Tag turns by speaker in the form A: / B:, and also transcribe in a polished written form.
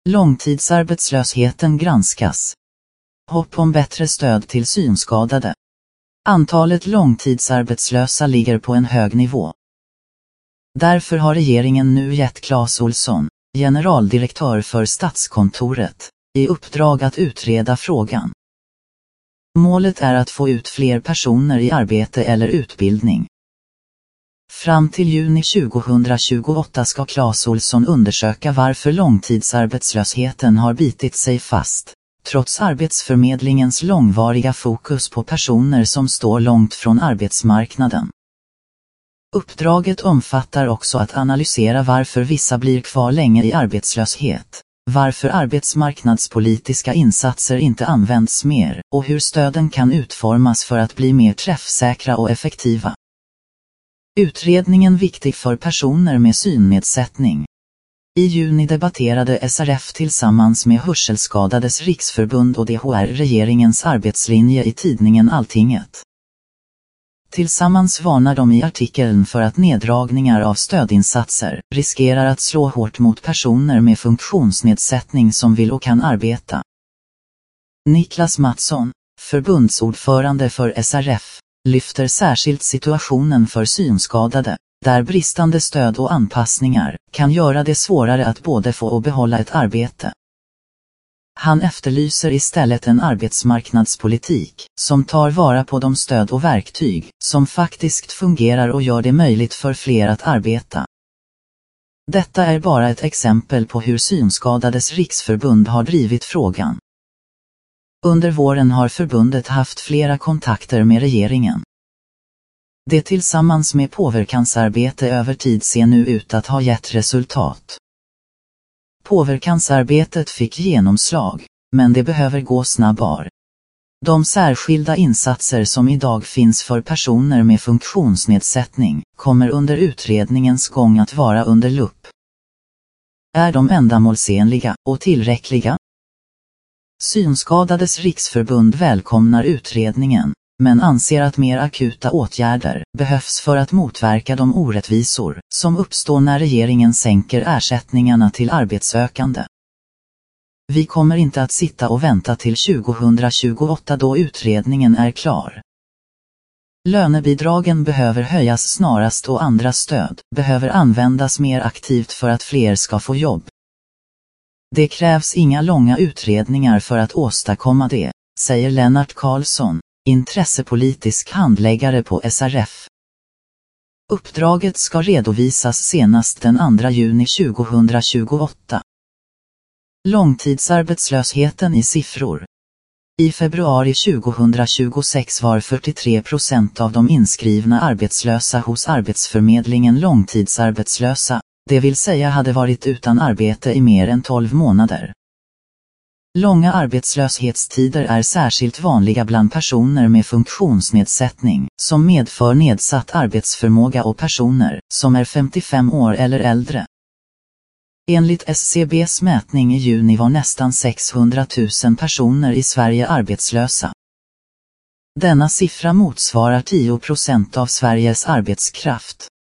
A: Långtidsarbetslösheten granskas. Hopp om bättre stöd till synskadade. Antalet långtidsarbetslösa ligger på en hög nivå. Därför har regeringen nu gett Clas Ohlson, generaldirektör för Statskontoret, i uppdrag att utreda frågan. Målet är att få ut fler personer i arbete eller utbildning. Fram till juni 2028 ska Clas Ohlson undersöka varför långtidsarbetslösheten har bitit sig fast, trots Arbetsförmedlingens långvariga fokus på personer som står långt från arbetsmarknaden. Uppdraget omfattar också att analysera varför vissa blir kvar länge i arbetslöshet, varför arbetsmarknadspolitiska insatser inte används mer och hur stöden kan utformas för att bli mer träffsäkra och effektiva. Utredningen viktig för personer med synnedsättning. I juni debatterade SRF tillsammans med Hörselskadades riksförbund och DHR regeringens arbetslinje i tidningen Alltinget. Tillsammans varnar de i artikeln för att neddragningar av stödinsatser riskerar att slå hårt mot personer med funktionsnedsättning som vill och kan arbeta. Niklas Mattsson, förbundsordförande för SRF, lyfter särskilt situationen för synskadade, där bristande stöd och anpassningar kan göra det svårare att både få och behålla ett arbete. Han efterlyser istället en arbetsmarknadspolitik som tar vara på de stöd och verktyg som faktiskt fungerar och gör det möjligt för fler att arbeta. Detta är bara ett exempel på hur Synskadades riksförbund har drivit frågan. Under våren har förbundet haft flera kontakter med regeringen. Det tillsammans med påverkansarbete över tid ser nu ut att ha gett resultat. Påverkansarbetet fick genomslag, men det behöver gå snabbare. De särskilda insatser som idag finns för personer med funktionsnedsättning kommer under utredningens gång att vara under lupp. Är de ändamålsenliga och tillräckliga? Synskadades riksförbund välkomnar utredningen, men anser att mer akuta åtgärder behövs för att motverka de orättvisor som uppstår när regeringen sänker ersättningarna till arbetssökande. Vi kommer inte att sitta och vänta till 2028 då utredningen är klar. Lönebidragen behöver höjas snarast och andra stöd behöver användas mer aktivt för att fler ska få jobb. Det krävs inga långa utredningar för att åstadkomma det, säger Lennart Karlsson, intressepolitisk handläggare på SRF. Uppdraget ska redovisas senast den 2 juni 2028. Långtidsarbetslösheten i siffror. I februari 2026 var 43% av de inskrivna arbetslösa hos Arbetsförmedlingen långtidsarbetslösa, det vill säga hade varit utan arbete i mer än 12 månader. Långa arbetslöshetstider är särskilt vanliga bland personer med funktionsnedsättning, som medför nedsatt arbetsförmåga och personer som är 55 år eller äldre. Enligt SCBs mätning i juni var nästan 600 000 personer i Sverige arbetslösa. Denna siffra motsvarar 10% av Sveriges arbetskraft.